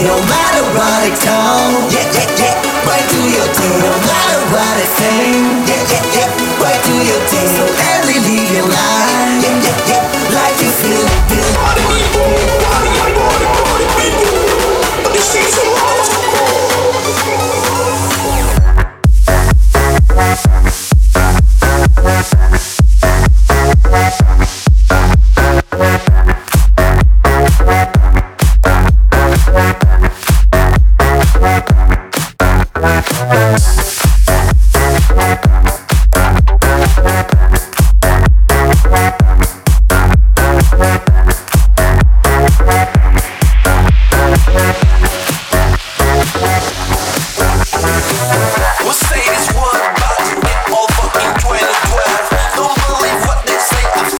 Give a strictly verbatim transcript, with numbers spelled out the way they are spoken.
no matter what it comes. Yeah, yeah, yeah, right do your thing, no matter what it sing. Yeah, yeah, yeah, right do your thing, so let me live your life. Yeah, yeah, yeah, like you feel, feel. Party people, party, party, party people. This is so hard.